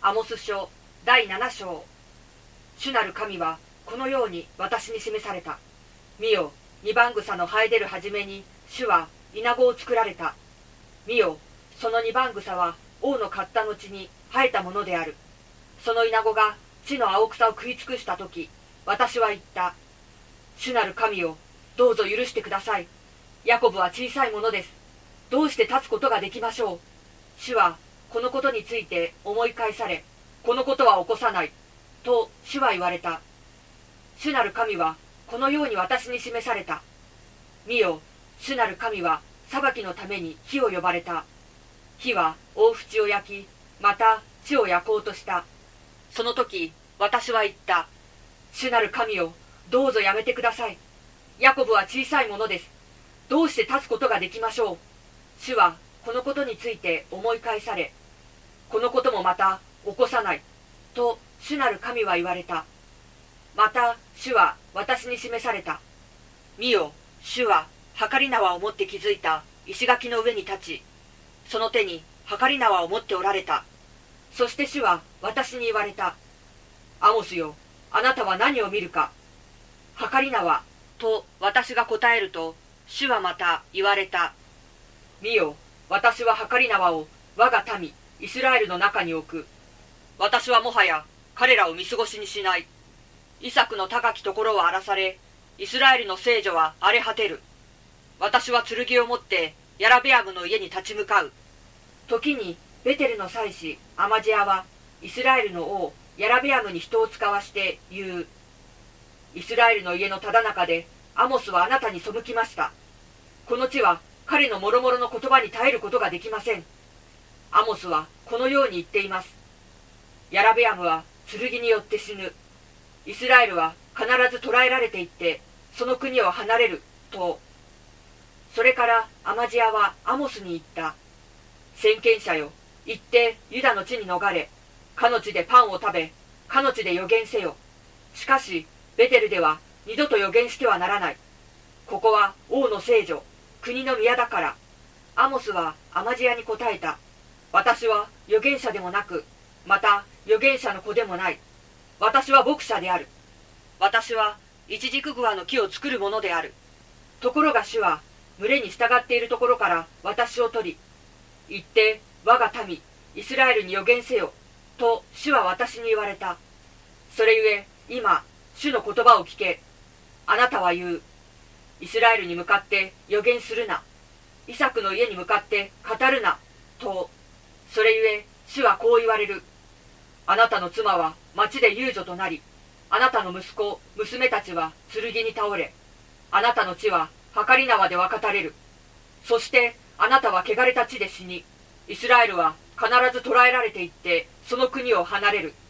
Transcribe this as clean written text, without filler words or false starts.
アモス書第7章。主なる神はこのように私に示された。見よ、二番草の生え出るはじめに主は稲子を作られた。見よ、その二番草は王の刈った後に生えたものである。その稲子が地の青草を食い尽くしたとき、私は言った。主なる神よ、どうぞ許してください。ヤコブは小さいものです。どうして立つことができましょう。主はこのことについて思い返され、このことは起こさないと主は言われた。主なる神はこのように私に示された。見よ、主なる神は裁きのために火を呼ばれた。火は大淵を焼き、また地を焼こうとした。その時私は言った。主なる神よ、どうぞやめてください。ヤコブは小さいものです。どうして立つことができましょう。主はこのことについて思い返され、このこともまた起こさないと主なる神は言われた。また主は私に示された。見よ、主は計り縄を持って築いた石垣の上に立ち、その手に計り縄を持っておられた。そして主は私に言われた。アモスよ、あなたは何を見るか。計り縄と私が答えると、主はまた言われた。見よ、私は計り縄を我が民イスラエルの中に置く。私はもはや彼らを見過ごしにしない。イサクの高きところは荒らされ、イスラエルの聖女は荒れ果てる。私は剣を持ってヤラベアムの家に立ち向かう。時にベテルの祭司アマジアはイスラエルの王ヤラベアムに人を使わして言う。イスラエルの家のただ中でアモスはあなたに背きました。この地は彼のもろもろの言葉に耐えることができません。アモスはこのように言っています。ヤラベアムは剣によって死ぬ。イスラエルは必ず捕らえられていってその国を離れると。それからアマジアはアモスに言った。先見者よ、行ってユダの地に逃れ、かの地でパンを食べ、かの地で預言せよ。しかしベテルでは二度と預言してはならない。ここは王の聖女、国の宮だから。アモスはアマジアに答えた。私は預言者でもなく、また預言者の子でもない。私は牧者である。私はイチジクグアの木を作るものである。ところが主は群れに従っているところから私を取り、行って我が民イスラエルに預言せよと主は私に言われた。それゆえ今主の言葉を聞け。あなたは言う。イスラエルに向かって預言するな。イサクの家に向かって語るなと。それゆえ主はこう言われる。あなたの妻は町で遊女となり、あなたの息子娘たちは剣に倒れ、あなたの地は計り縄で分かたれる。そしてあなたは汚れた地で死に、イスラエルは必ず捕らえられていってその国を離れる。